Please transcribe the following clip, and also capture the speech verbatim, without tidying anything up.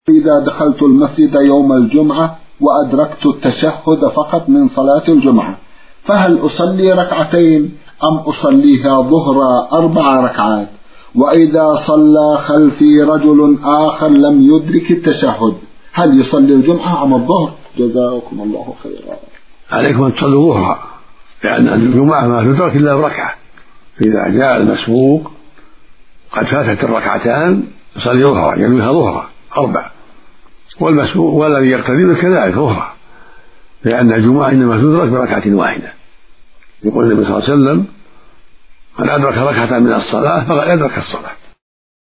إذا دخلت المسجد يوم الجمعة وأدركت التشهد فقط من صلاة الجمعة، فهل أصلي ركعتين أم أصليها ظهر أربع ركعات؟ وإذا صلى خلفي رجل آخر لم يدرك التشهد هل يصلي الجمعة أم الظهر؟ جزاكم الله خيرا. عليكم أن تصلوا ظهرا، لأن الجمعة ما تدرك إلا بركعة، فإذا جاء المسبوق قد فاتت الركعتان يصلي ظهرا ينويها ظهرا أربع، والمسبوق والذي يقتدي كذلك ظهرا، لأن الجمعة إنما تدرك بركعة واحدة. يقول النبي صلى الله عليه وسلم: من أدرك ركعة من الصلاة فقد أدرك الصلاة.